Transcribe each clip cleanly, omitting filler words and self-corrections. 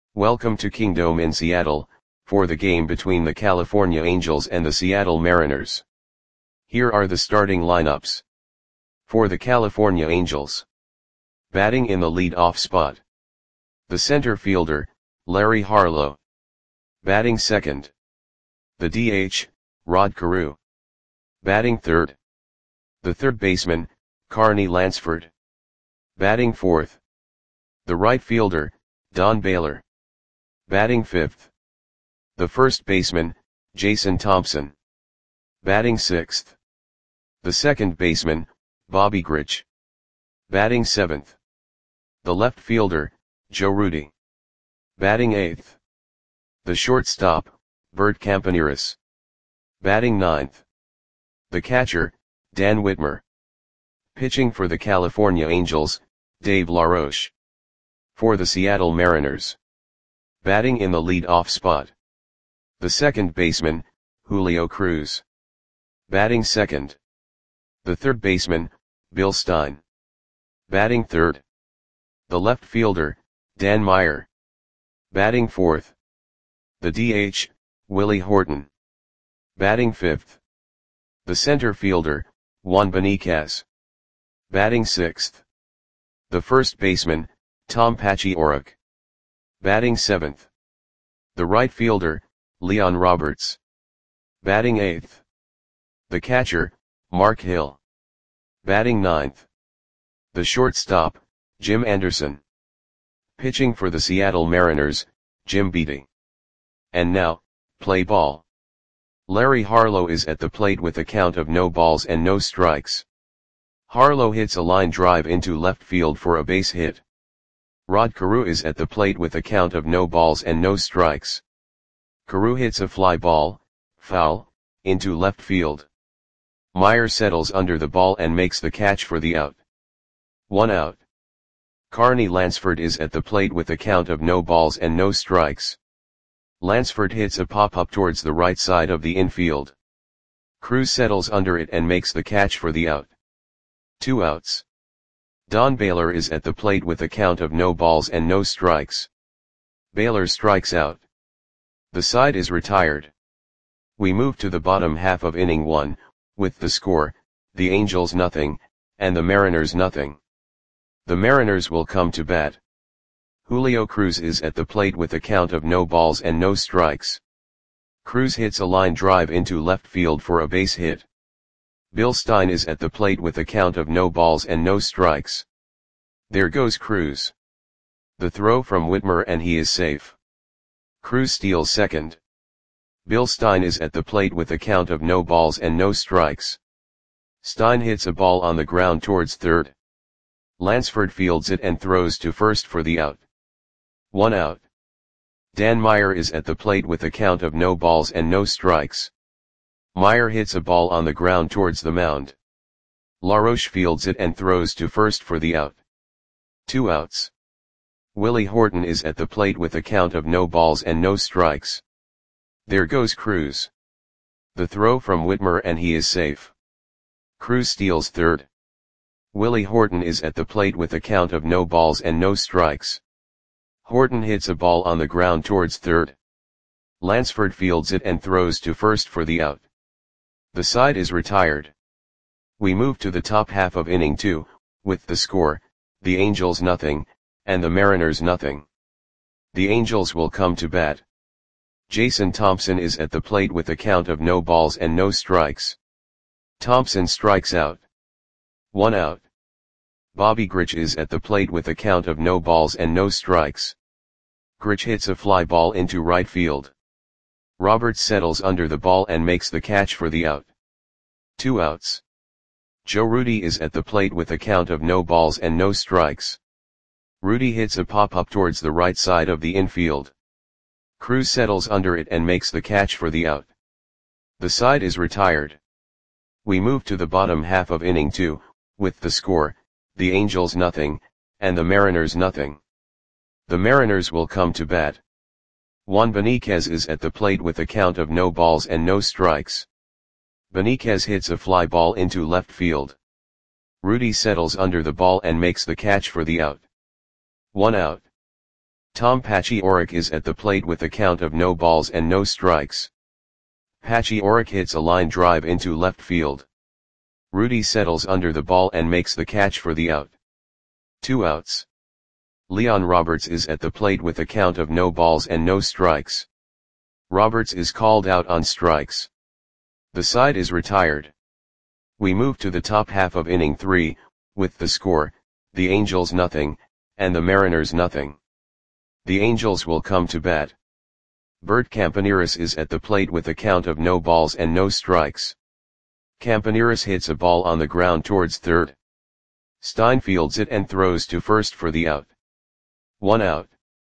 Welcome to Kingdome in Seattle, for the game between the California Angels and the Seattle Mariners. Here are the starting lineups. For the California Angels. Batting in the lead-off spot. The center fielder, Larry Harlow. Batting second. The DH, Rod Carew. Batting third. The third baseman, Carney Lansford. Batting fourth. The right fielder, Don Baylor. Batting fifth. The first baseman, Jason Thompson. Batting sixth. The second baseman, Bobby Grich. Batting seventh. The left fielder, Joe Rudi. Batting eighth. The shortstop, Bert Campaneris. Batting ninth. The catcher, Dan Whitmer. Pitching for the California Angels, Dave LaRoche. For the Seattle Mariners. Batting in the lead-off spot. The second baseman, Julio Cruz. Batting second. The third baseman, Bill Stein. Batting third. The left fielder, Dan Meyer. Batting fourth. The DH, Willie Horton. Batting fifth. The center fielder, Juan Beniquez. Batting sixth. The first baseman, Tom Paciorek. Batting seventh. The right fielder, Leon Roberts. Batting eighth. The catcher, Mark Hill. Batting ninth. The shortstop, Jim Anderson. Pitching for the Seattle Mariners, Jim Beatty. And now, play ball. Larry Harlow is at the plate with a count of no balls and no strikes. Harlow hits a line drive into left field for a base hit. Rod Carew is at the plate with a count of no balls and no strikes. Carew hits a fly ball, foul, into left field. Meyer settles under the ball and makes the catch for the out. 1 out. Carney Lansford is at the plate with a count of no balls and no strikes. Lansford hits a pop-up towards the right side of the infield. Cruz settles under it and makes the catch for the out. 2 outs. Don Baylor is at the plate with a count of no balls and no strikes. Baylor strikes out. The side is retired. We move to the bottom half of inning 1, with the score, the Angels nothing, and the Mariners nothing. The Mariners will come to bat. Julio Cruz is at the plate with a count of no balls and no strikes. Cruz hits a line drive into left field for a base hit. Bill Stein is at the plate with a count of no balls and no strikes. There goes Cruz. The throw from Whitmer and he is safe. Cruz steals second. Bill Stein is at the plate with a count of no balls and no strikes. Stein hits a ball on the ground towards third. Lansford fields it and throws to first for the out. 1 out. Dan Meyer is at the plate with a count of no balls and no strikes. Meyer hits a ball on the ground towards the mound. LaRoche fields it and throws to first for the out. 2 outs. Willie Horton is at the plate with a count of no balls and no strikes. There goes Cruz. The throw from Whitmer and he is safe. Cruz steals third. Willie Horton is at the plate with a count of no balls and no strikes. Horton hits a ball on the ground towards third. Lansford fields it and throws to first for the out. The side is retired. We move to the top half of inning 2, with the score, the Angels nothing, and the Mariners nothing. The Angels will come to bat. Jason Thompson is at the plate with a count of no balls and no strikes. Thompson strikes out. 1 out. Bobby Grich is at the plate with a count of no balls and no strikes. Grich hits a fly ball into right field. Roberts settles under the ball and makes the catch for the out. 2 outs. Joe Rudi is at the plate with a count of no balls and no strikes. Rudi hits a pop-up towards the right side of the infield. Cruz settles under it and makes the catch for the out. The side is retired. We move to the bottom half of inning 2, with the score, the Angels nothing, and the Mariners nothing. The Mariners will come to bat. Juan Beniquez is at the plate with a count of no balls and no strikes. Beniquez hits a fly ball into left field. Rudi settles under the ball and makes the catch for the out. 1 out. Tom Patchy Oric is at the plate with a count of no balls and no strikes. Patchy Oric hits a line drive into left field. Rudy settles under the ball and makes the catch for the out. 2 outs. Leon Roberts is at the plate with a count of no balls and no strikes. Roberts is called out on strikes. The side is retired. We move to the top half of inning 3, with the score, the Angels nothing, and the Mariners nothing. The Angels will come to bat. Bert Campaneris is at the plate with a count of no balls and no strikes. Campaneris hits a ball on the ground towards third. Stein fields it and throws to first for the out. 1 out.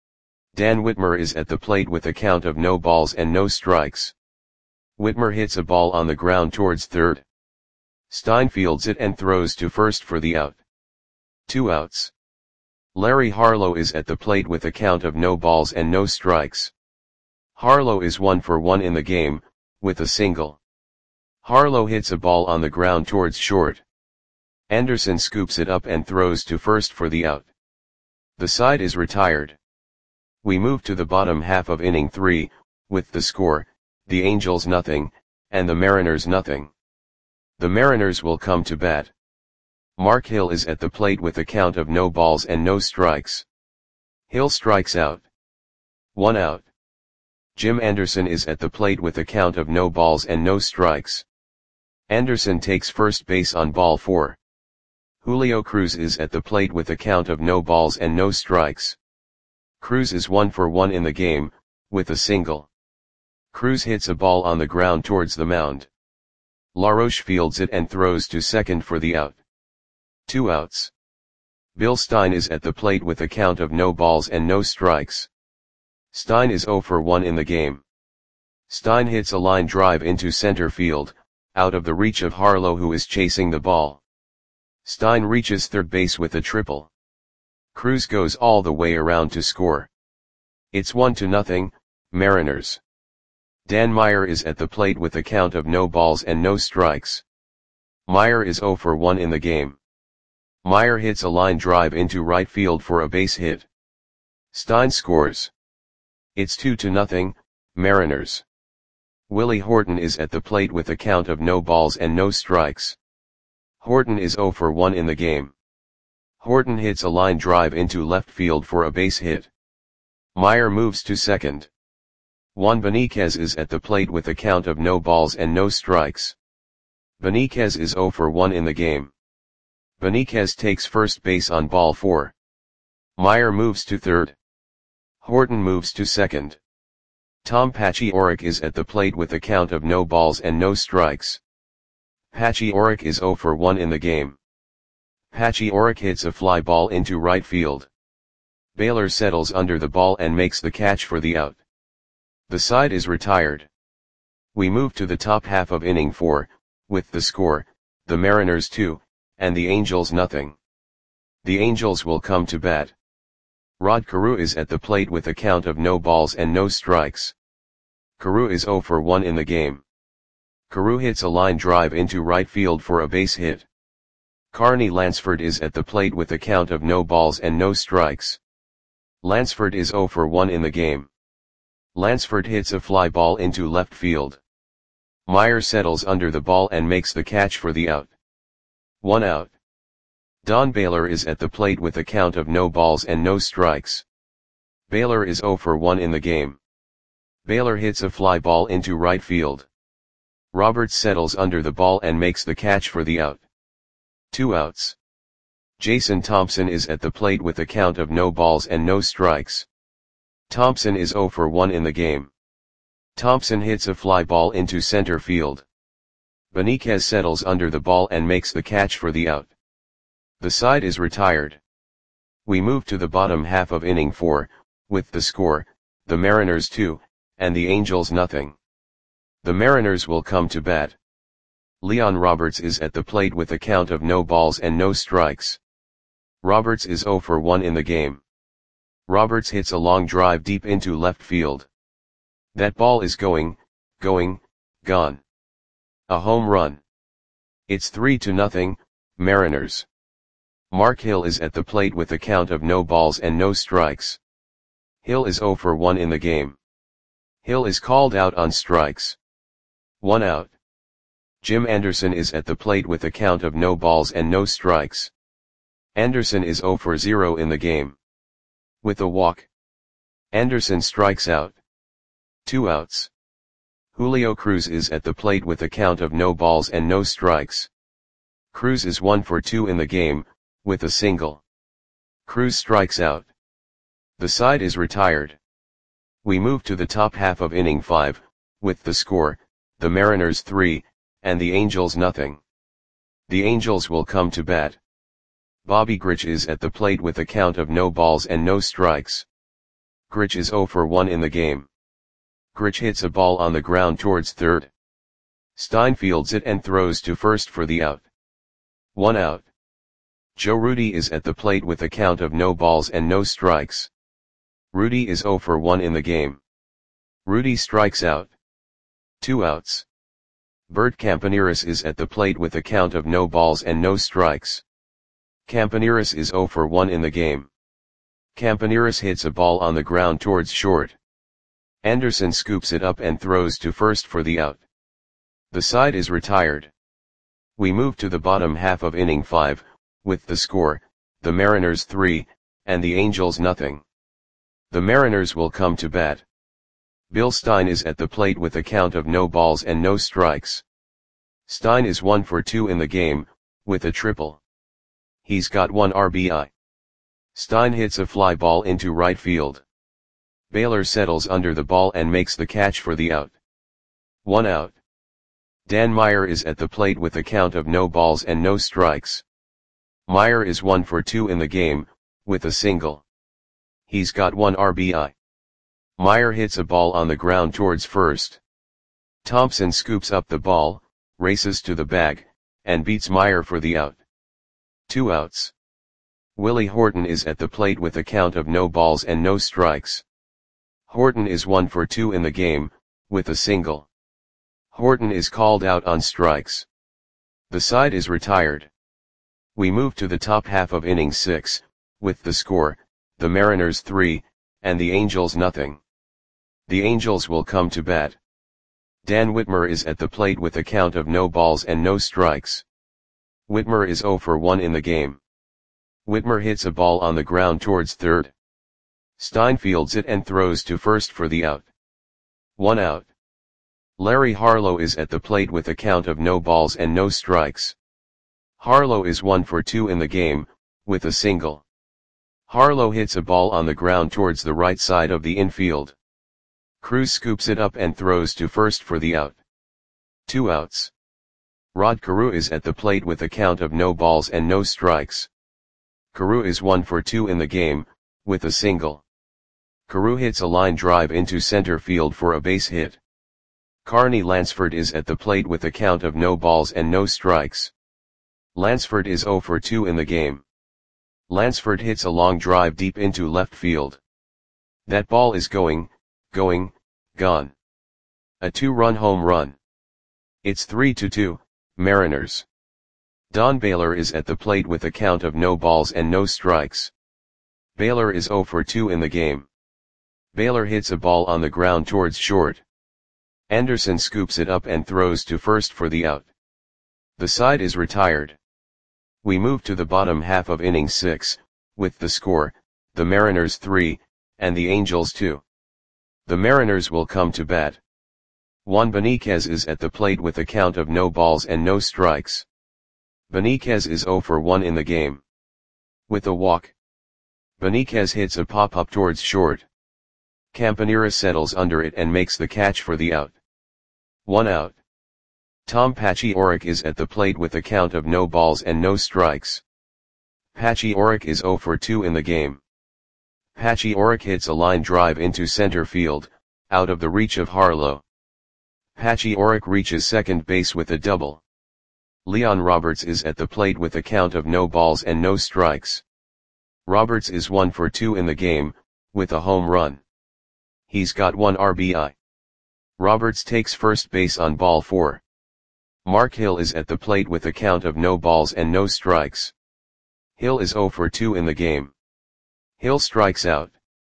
Dan Whitmer is at the plate with a count of no balls and no strikes. Whitmer hits a ball on the ground towards third. Stein fields it and throws to first for the out. 2 outs. Larry Harlow is at the plate with a count of no balls and no strikes. Harlow is 1 for 1 in the game, with a single. Harlow hits a ball on the ground towards short. Anderson scoops it up and throws to first for the out. The side is retired. We move to the bottom half of inning 3, with the score, the Angels nothing, and the Mariners nothing. The Mariners will come to bat. Mark Hill is at the plate with a count of no balls and no strikes. Hill strikes out. 1 out. Jim Anderson is at the plate with a count of no balls and no strikes. Anderson takes first base on ball 4. Julio Cruz is at the plate with a count of no balls and no strikes. Cruz is 1 for 1 in the game, with a single. Cruz hits a ball on the ground towards the mound. LaRoche fields it and throws to second for the out. 2 outs. Bill Stein is at the plate with a count of no balls and no strikes. Stein is 0 for 1 in the game. Stein hits a line drive into center field, out of the reach of Harlow who is chasing the ball. Stein reaches third base with a triple. Cruz goes all the way around to score. It's 1-0, Mariners. Dan Meyer is at the plate with a count of no balls and no strikes. Meyer is 0 for 1 in the game. Meyer hits a line drive into right field for a base hit. Stein scores. It's 2-0, Mariners. Willie Horton is at the plate with a count of no balls and no strikes. Horton is 0 for 1 in the game. Horton hits a line drive into left field for a base hit. Meyer moves to second. Juan Beniquez is at the plate with a count of no balls and no strikes. Beniquez is 0 for 1 in the game. Beniquez takes first base on ball 4. Meyer moves to third. Horton moves to second. Tom Patchy Oric is at the plate with a count of no balls and no strikes. Patchy Oric is 0 for 1 in the game. Patchy Oric hits a fly ball into right field. Baylor settles under the ball and makes the catch for the out. The side is retired. We move to the top half of inning 4, with the score, the Mariners 2, and the Angels nothing. The Angels will come to bat. Rod Carew is at the plate with a count of no balls and no strikes. Carew is 0 for 1 in the game. Carew hits a line drive into right field for a base hit. Carney Lansford is at the plate with a count of no balls and no strikes. Lansford is 0 for 1 in the game. Lansford hits a fly ball into left field. Meyer settles under the ball and makes the catch for the out. 1 out. Don Baylor is at the plate with a count of no balls and no strikes. Baylor is 0 for 1 in the game. Baylor hits a fly ball into right field. Roberts settles under the ball and makes the catch for the out. 2 outs. Jason Thompson is at the plate with a count of no balls and no strikes. Thompson is 0 for 1 in the game. Thompson hits a fly ball into center field. Beniquez settles under the ball and makes the catch for the out. The side is retired. We move to the bottom half of inning 4, with the score, the Mariners 2, and the Angels nothing. The Mariners will come to bat. Leon Roberts is at the plate with a count of no balls and no strikes. Roberts is 0 for 1 in the game. Roberts hits a long drive deep into left field. That ball is gone. A home run. It's 3-0, Mariners. Mark Hill is at the plate with a count of no balls and no strikes. Hill is 0 for 1 in the game. Hill is called out on strikes. 1 out. Jim Anderson is at the plate with a count of no balls and no strikes. Anderson is 0 for 0 in the game. With a walk, Anderson strikes out. 2 outs. Julio Cruz is at the plate with a count of no balls and no strikes. Cruz is 1 for 2 in the game, with a single. Cruz strikes out. The side is retired. We move to the top half of inning 5, with the score, the Mariners 3, and the Angels nothing. The Angels will come to bat. Bobby Grich is at the plate with a count of no balls and no strikes. Grich is 0 for 1 in the game. Grich hits a ball on the ground towards third. Stein fields it and throws to first for the out. 1 out. Joe Rudi is at the plate with a count of no balls and no strikes. Rudi is 0 for 1 in the game. Rudi strikes out. 2 outs. Bert Campaneris is at the plate with a count of no balls and no strikes. Campaneris is 0 for 1 in the game. Campaneris hits a ball on the ground towards short. Anderson scoops it up and throws to first for the out. The side is retired. We move to the bottom half of inning 5, with the score, the Mariners 3, and the Angels nothing. The Mariners will come to bat. Bill Stein is at the plate with a count of no balls and no strikes. Stein is 1 for 2 in the game, with a triple. He's got 1 RBI. Stein hits a fly ball into right field. Baylor settles under the ball and makes the catch for the out. 1 out. Dan Meyer is at the plate with a count of no balls and no strikes. Meyer is 1 for 2 in the game, with a single. He's got 1 RBI. Meyer hits a ball on the ground towards first. Thompson scoops up the ball, races to the bag, and beats Meyer for the out. 2 outs. Willie Horton is at the plate with a count of no balls and no strikes. Horton is 1 for 2 in the game, with a single. Horton is called out on strikes. The side is retired. We move to the top half of inning 6, with the score, the Mariners 3, and the Angels nothing. The Angels will come to bat. Dan Whitmer is at the plate with a count of no balls and no strikes. Whitmer is 0 for 1 in the game. Whitmer hits a ball on the ground towards third. Stein fields it and throws to first for the out. 1 out. Larry Harlow is at the plate with a count of no balls and no strikes. Harlow is 1 for 2 in the game, with a single. Harlow hits a ball on the ground towards the right side of the infield. Cruz scoops it up and throws to first for the out. 2 outs. Rod Carew is at the plate with a count of no balls and no strikes. Carew is 1 for 2 in the game, with a single. Carew hits a line drive into center field for a base hit. Carney Lansford is at the plate with a count of no balls and no strikes. Lansford is 0 for 2 in the game. Lansford hits a long drive deep into left field. That ball is gone. A 2-run home run. It's 3-2, Mariners. Don Baylor is at the plate with a count of no balls and no strikes. Baylor is 0 for 2 in the game. Baylor hits a ball on the ground towards short. Anderson scoops it up and throws to first for the out. The side is retired. We move to the bottom half of inning 6, with the score, the Mariners 3, and the Angels 2. The Mariners will come to bat. Juan Beniquez is at the plate with a count of no balls and no strikes. Beniquez is 0 for 1 in the game. With a walk, Beniquez hits a pop-up towards short. Campaneris settles under it and makes the catch for the out. 1 out. Tom Pachioric is at the plate with a count of no balls and no strikes. Pachioric is 0 for 2 in the game. Pachioric hits a line drive into center field, out of the reach of Harlow. Pachioric reaches second base with a double. Leon Roberts is at the plate with a count of no balls and no strikes. Roberts is 1 for 2 in the game, with a home run. He's got 1 RBI. Roberts takes first base on ball 4. Mark Hill is at the plate with a count of no balls and no strikes. Hill is 0 for 2 in the game. Hill strikes out.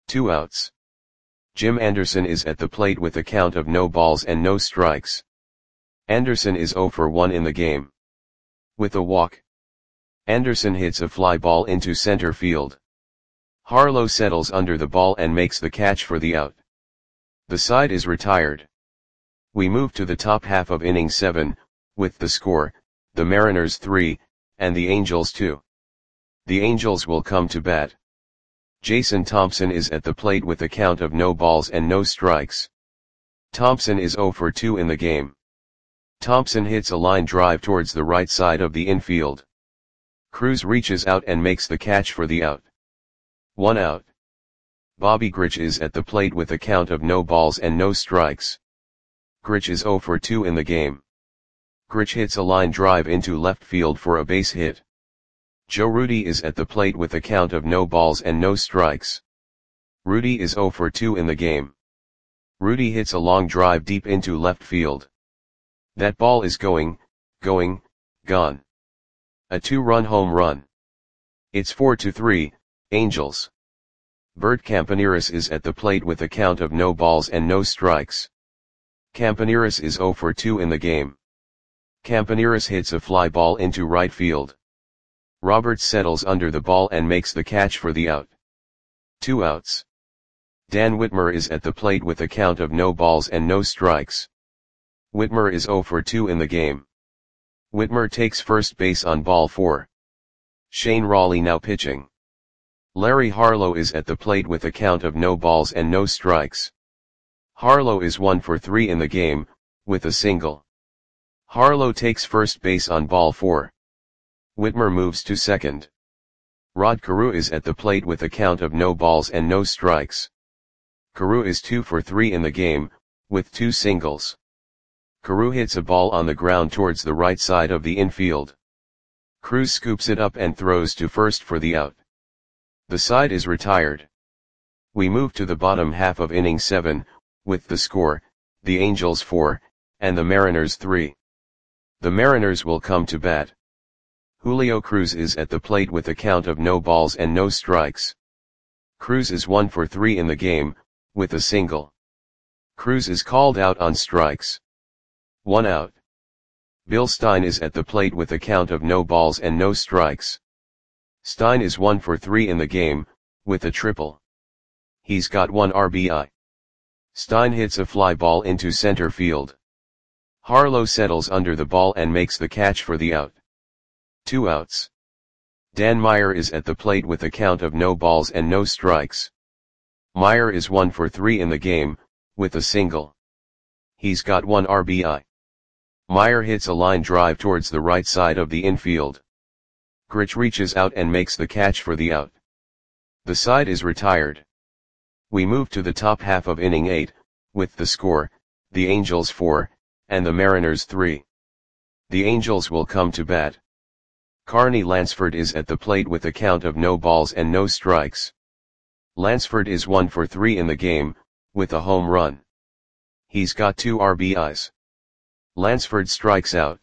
2 outs. Jim Anderson is at the plate with a count of no balls and no strikes. Anderson is 0 for 1 in the game. With a walk, Anderson hits a fly ball into center field. Harlow settles under the ball and makes the catch for the out. The side is retired. We move to the top half of inning 7, with the score, the Mariners 3, and the Angels 2. The Angels will come to bat. Jason Thompson is at the plate with a count of no balls and no strikes. Thompson is 0 for 2 in the game. Thompson hits a line drive towards the right side of the infield. Cruz reaches out and makes the catch for the out. 1 out. Bobby Grich is at the plate with a count of no balls and no strikes. Grich is 0 for 2 in the game. Grich hits a line drive into left field for a base hit. Joe Rudi is at the plate with a count of no balls and no strikes. Rudi is 0 for 2 in the game. Rudi hits a long drive deep into left field. That ball is gone. A 2-run home run. It's 4-3, Angels. Bert Campaneris is at the plate with a count of no balls and no strikes. Campaneris is 0 for 2 in the game. Campaneris hits a fly ball into right field. Roberts settles under the ball and makes the catch for the out. 2 outs. Dan Whitmer is at the plate with a count of no balls and no strikes. Whitmer is 0 for 2 in the game. Whitmer takes first base on ball 4. Shane Rawley now pitching. Larry Harlow is at the plate with a count of no balls and no strikes. Harlow is 1 for 3 in the game, with a single. Harlow takes first base on ball 4. Whitmer moves to second. Rod Carew is at the plate with a count of no balls and no strikes. Carew is 2 for 3 in the game, with 2 singles. Carew hits a ball on the ground towards the right side of the infield. Cruz scoops it up and throws to first for the out. The side is retired. We move to the bottom half of inning 7, with the score, the Angels 4, and the Mariners 3. The Mariners will come to bat. Julio Cruz is at the plate with a count of no balls and no strikes. Cruz is 1 for 3 in the game, with a single. Cruz is called out on strikes. 1 out. Bill Stein is at the plate with a count of no balls and no strikes. Stein is 1 for 3 in the game, with a triple. He's got 1 RBI. Stein hits a fly ball into center field. Harlow settles under the ball and makes the catch for the out. 2 outs. Dan Meyer is at the plate with a count of no balls and no strikes. Meyer is 1 for 3 in the game, with a single. He's got 1 RBI. Meyer hits a line drive towards the right side of the infield. Grich reaches out and makes the catch for the out. The side is retired. We move to the top half of inning 8, with the score, the Angels 4, and the Mariners 3. The Angels will come to bat. Carney Lansford is at the plate with a count of no balls and no strikes. Lansford is 1 for 3 in the game, with a home run. He's got 2 RBIs. Lansford strikes out.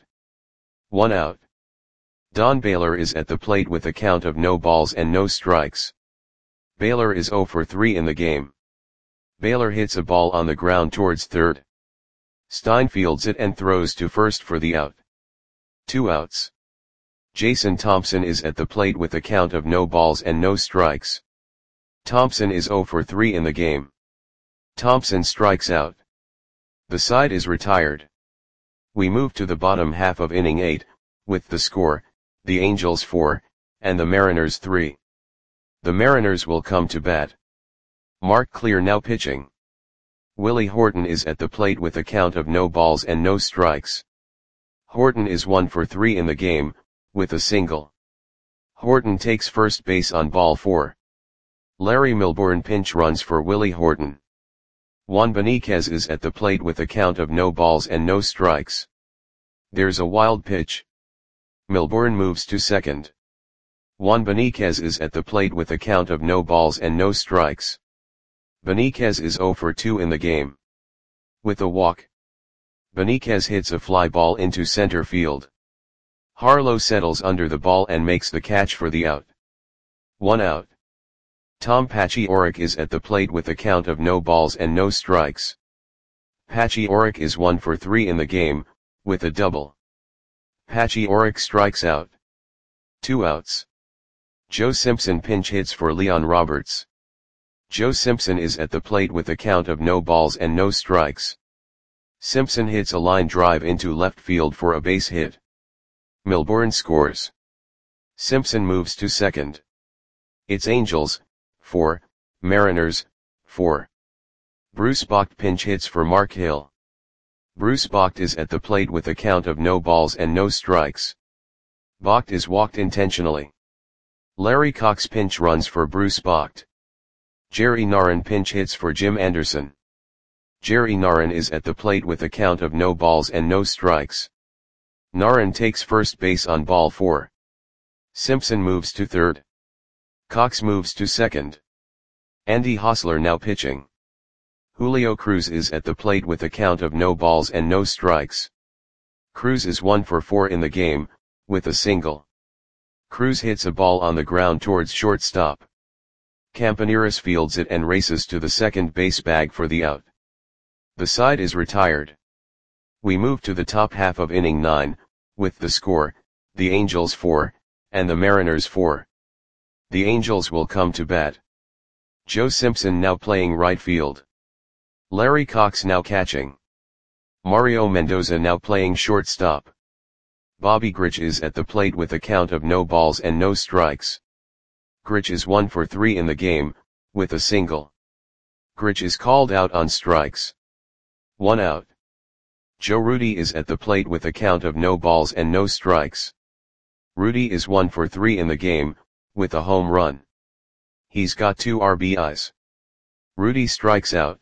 1 out. Don Baylor is at the plate with a count of no balls and no strikes. Baylor is 0 for 3 in the game. Baylor hits a ball on the ground towards third. Stein fields it and throws to first for the out. 2 outs. Jason Thompson is at the plate with a count of no balls and no strikes. Thompson is 0 for 3 in the game. Thompson strikes out. The side is retired. We move to the bottom half of inning 8, with the score, the Angels 4, and the Mariners 3. The Mariners will come to bat. Mark Clear now pitching. Willie Horton is at the plate with a count of no balls and no strikes. Horton is 1 for 3 in the game, with a single. Horton takes first base on ball 4. Larry Milbourne pinch runs for Willie Horton. Juan Beniquez is at the plate with a count of no balls and no strikes. There's a wild pitch. Milbourne moves to second. Juan Beniquez is at the plate with a count of no balls and no strikes. Beniquez is 0 for 2 in the game. With a walk, Beniquez hits a fly ball into center field. Harlow settles under the ball and makes the catch for the out. 1 out. Tom Patchy Oric is at the plate with a count of no balls and no strikes. Patchy Oric is 1 for 3 in the game, with a double. Patchy Oric strikes out. 2 outs. Joe Simpson pinch hits for Leon Roberts. Joe Simpson is at the plate with a count of no balls and no strikes. Simpson hits a line drive into left field for a base hit. Milbourne scores. Simpson moves to second. It's Angels, 4, Mariners, 4. Bruce Bocht pinch hits for Mark Hill. Bruce Bocht is at the plate with a count of no balls and no strikes. Bocht is walked intentionally. Larry Cox pinch runs for Bruce Bocht. Jerry Narron pinch hits for Jim Anderson. Jerry Narron is at the plate with a count of no balls and no strikes. Narron takes first base on ball 4. Simpson moves to third. Cox moves to second. Andy Hosler now pitching. Julio Cruz is at the plate with a count of no balls and no strikes. Cruz is 1 for 4 in the game, with a single. Cruz hits a ball on the ground towards shortstop. Campaneris fields it and races to the second base bag for the out. The side is retired. We move to the top half of inning 9, with the score, the Angels 4, and the Mariners 4. The Angels will come to bat. Joe Simpson now playing right field. Larry Cox now catching. Mario Mendoza now playing shortstop. Bobby Grich is at the plate with a count of no balls and no strikes. Grich is 1 for 3 in the game, with a single. Grich is called out on strikes. 1 out. Joe Rudi is at the plate with a count of no balls and no strikes. Rudi is 1 for 3 in the game, with a home run. He's got 2 RBIs. Rudi strikes out.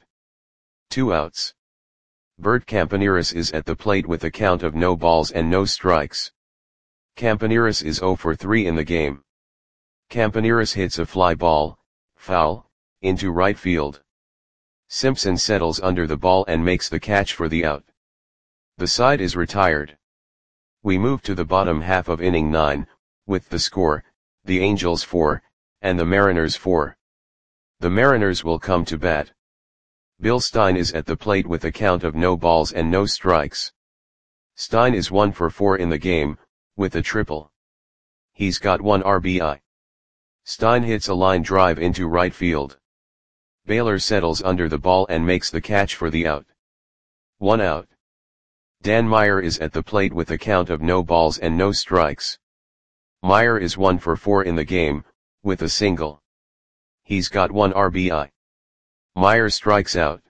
2 outs. Bert Campaneris is at the plate with a count of no balls and no strikes. Campaneris is 0 for 3 in the game. Campaneris hits a fly ball, foul, into right field. Simpson settles under the ball and makes the catch for the out. The side is retired. We move to the bottom half of inning 9, with the score, the Angels 4, and the Mariners 4. The Mariners will come to bat. Bill Stein is at the plate with a count of no balls and no strikes. Stein is 1 for 4 in the game, with a triple. He's got 1 RBI. Stein hits a line drive into right field. Baylor settles under the ball and makes the catch for the out. 1 out. Dan Meyer is at the plate with a count of no balls and no strikes. Meyer is 1 for 4 in the game, with a single. He's got 1 RBI. Meyer strikes out.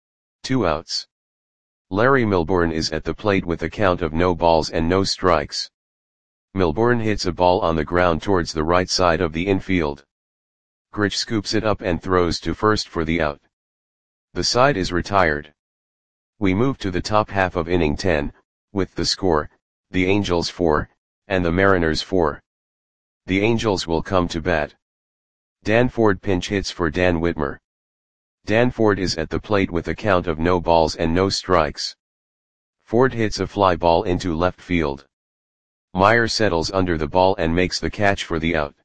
2 outs. Larry Milbourne is at the plate with a count of no balls and no strikes. Milbourne hits a ball on the ground towards the right side of the infield. Grich scoops it up and throws to first for the out. The side is retired. We move to the top half of inning 10, with the score, the Angels 4, and the Mariners 4. The Angels will come to bat. Dan Ford pinch hits for Dan Whitmer. Dan Ford is at the plate with a count of no balls and no strikes. Ford hits a fly ball into left field. Meyer settles under the ball and makes the catch for the out.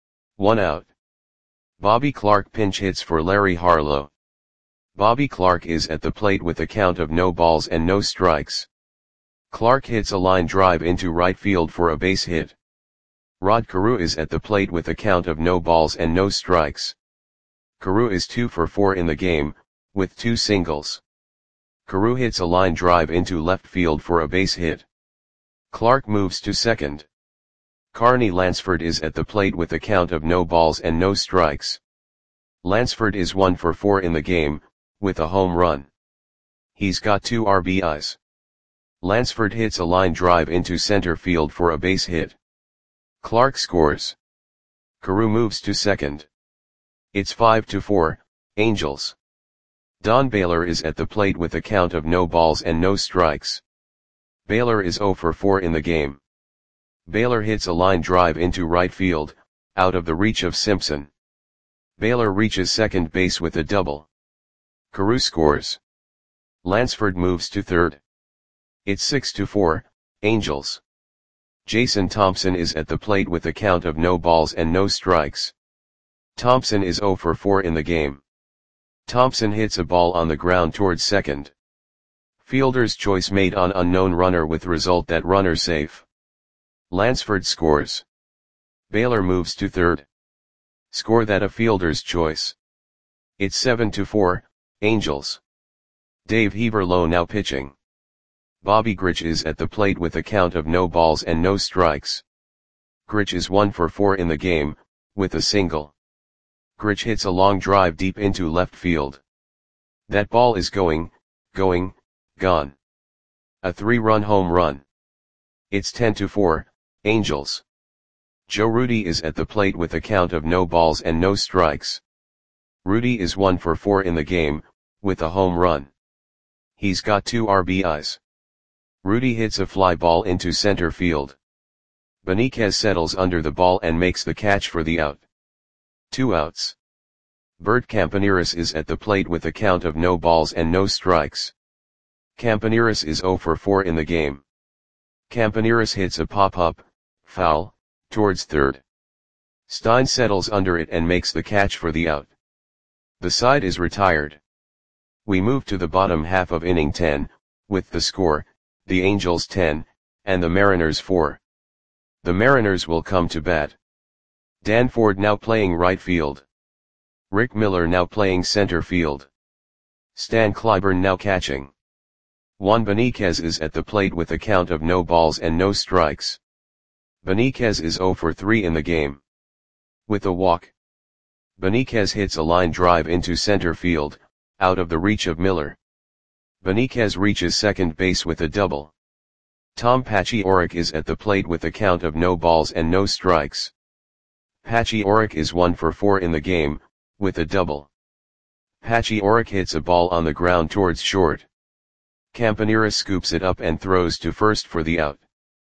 1 out. Bobby Clark pinch hits for Larry Harlow. Bobby Clark is at the plate with a count of no balls and no strikes. Clark hits a line drive into right field for a base hit. Rod Carew is at the plate with a count of no balls and no strikes. Carew is 2 for 4 in the game, with 2 singles. Carew hits a line drive into left field for a base hit. Clark moves to second. Carney Lansford is at the plate with a count of no balls and no strikes. Lansford is 1 for 4 in the game, with a home run. He's got 2 RBIs. Lansford hits a line drive into center field for a base hit. Clark scores. Carew moves to second. It's 5-4, Angels. Don Baylor is at the plate with a count of no balls and no strikes. Baylor is 0 for 4 in the game. Baylor hits a line drive into right field, out of the reach of Simpson. Baylor reaches second base with a double. Carew scores. Lansford moves to third. It's 6-4, Angels. Jason Thompson is at the plate with a count of no balls and no strikes. Thompson is 0 for 4 in the game. Thompson hits a ball on the ground towards second. Fielder's choice made on unknown runner with result that runner safe. Lansford scores. Baylor moves to third. Score that a fielder's choice. It's 7-4, Angels. Dave Heaverlow now pitching. Bobby Grich is at the plate with a count of no balls and no strikes. Grich is 1 for 4 in the game, with a single. Grich hits a long drive deep into left field. That ball is going, gone. A 3-run home run. It's 10-4, Angels. Joe Rudi is at the plate with a count of no balls and no strikes. Rudi is 1 for 4 in the game, with a home run. He's got 2 RBIs. Rudi hits a fly ball into center field. Beniquez settles under the ball and makes the catch for the out. 2 outs. Bert Campaneris is at the plate with a count of no balls and no strikes. Campaneris is 0 for 4 in the game. Campaneris hits a pop-up, foul, towards third. Stein settles under it and makes the catch for the out. The side is retired. We move to the bottom half of inning 10, with the score, the Angels 10, and the Mariners 4. The Mariners will come to bat. Dan Ford now playing right field. Rick Miller now playing center field. Stan Clyburn now catching. Juan Beniquez is at the plate with a count of no balls and no strikes. Beniquez is 0 for 3 in the game. With a walk. Beniquez hits a line drive into center field, out of the reach of Miller. Beniquez reaches second base with a double. Tom Paciorek is at the plate with a count of no balls and no strikes. Paciorek is 1 for 4 in the game, with a double. Paciorek hits a ball on the ground towards short. Campaneris scoops it up and throws to first for the out.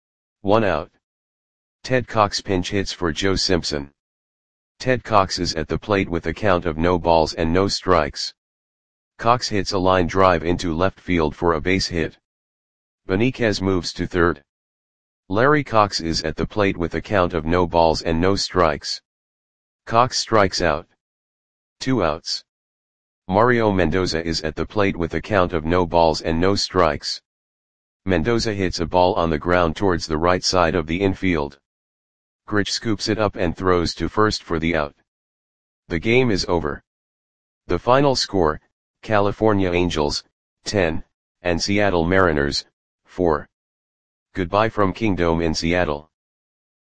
1 out. Ted Cox pinch hits for Joe Simpson. Ted Cox is at the plate with a count of no balls and no strikes. Cox hits a line drive into left field for a base hit. Beniquez moves to third. Larry Cox is at the plate with a count of no balls and no strikes. Cox strikes out. 2 outs. Mario Mendoza is at the plate with a count of no balls and no strikes. Mendoza hits a ball on the ground towards the right side of the infield. Grich scoops it up and throws to first for the out. The game is over. The final score, California Angels, 10, and Seattle Mariners, 4. Goodbye from Kingdome in Seattle.